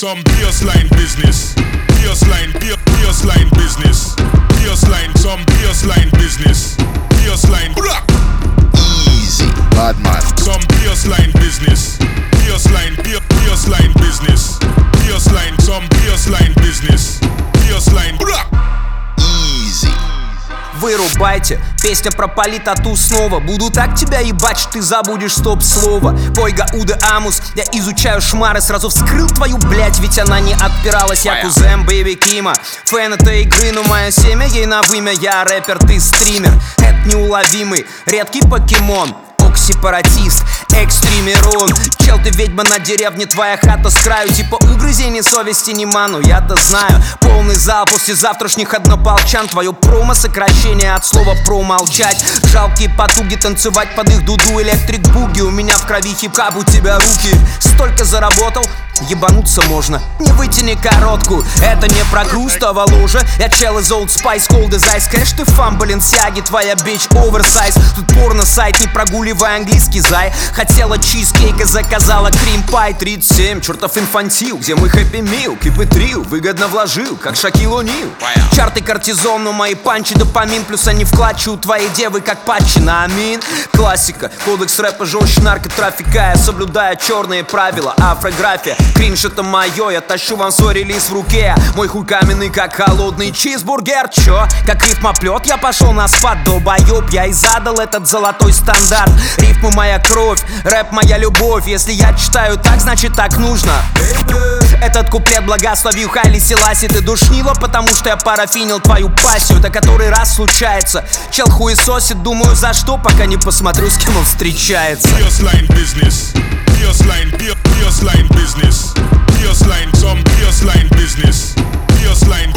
some baseline business. Baseline business. Baseline, some baseline business. Baseline, Easy, bad man. some baseline business. Baseline business. Baseline, some baseline business. Baseline, Easy. Вырубайте, песня про политоту снова. Буду так тебя ебать, что ты забудешь стоп-слово. Пойга Уде Амус, я изучаю шмары. Сразу вскрыл твою блять, ведь она не отпиралась. Я кузен Бэйби Кима, фэн этой игры, но мое семя ей на вымя. Я рэпер, ты стример, это неуловимый, редкий покемон. Сепаратист, экстримерон. Чел, ты ведьма на деревне, твоя хата с краю. Типа угрызений совести не ману, я-то знаю. Полный зал после завтрашних однополчан. Твое промо сокращение от слова промолчать. Жалкие потуги танцевать под их дуду. Электрик буги, у меня в крови хип-хап, у тебя руки. Столько заработал, ебануться можно. Не вытяни коротку, это не про грустого ложа. Я чел из Old Spice, Cold as Ice. Кэш, ты фан Баленсиаги, твоя бич оверсайз. Тут порно-сайт, не прогуливай английский, зай. Хотела чизкейк и заказала крим-пай. 37, чертов инфантил, где мой хэппи мил? Keep it real, выгодно вложил, как Шакил О'Нил. Чарты кортизон, но мои панчи допамин. Плюс они вкладчи у твоей девы, как патчи на амин. Классика, кодекс рэпа жестче наркотрафика. Я соблюдаю черные правила, афрография. Кринж это мое, я тащу вам свой релиз в руке. Мой хуй каменный, как холодный чизбургер. Чё? Как рифмоплет, я пошел на спад, долбоёб. Я и задал этот золотой стандарт. Рифмы моя кровь, рэп моя любовь. Если я читаю так, значит так нужно. Этот куплет благословил Хайли Селаси. Ты душнила, потому что я парафинил твою пассию. Это который раз случается. Чел хуесосит, думаю за что, пока не посмотрю, с кем он встречается. baseline business. Baseline business. Baseline, some baseline business. Baseline,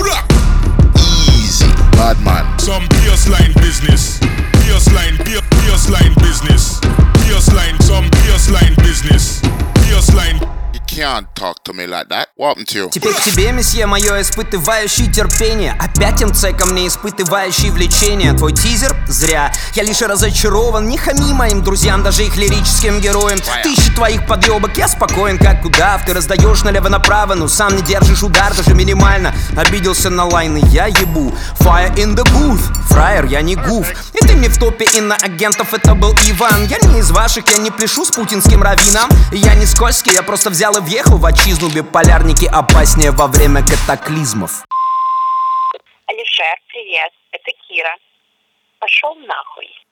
Easy, bad man. some baseline business. Baseline business. Baseline, some baseline business. Baseline. You can't talk to me like that. What happened to you? Теперь к тебе, месье, мое испытывающий терпение. Опять МЦ ко мне, испытывающий влечение. Твой тизер? Зря. Я лишь разочарован. Не хами моим друзьям, даже их лирическим героям. Тысячи твоих подъебок, я спокоен, как удав. Ты раздаешь налево-направо, но сам не держишь удар, даже минимально. Обиделся на лайны, я ебу. Fire in the booth. Фраер, я не гуф. И ты мне в топе иноагентов, это был Иван. Я не из ваших, я не пляшу с путинским раввином. Я не скользкий, я просто взял и въехал в отчизну. Биполярники опаснее во время катаклизмов. Алишер, привет, это Кира. Пошел нахуй.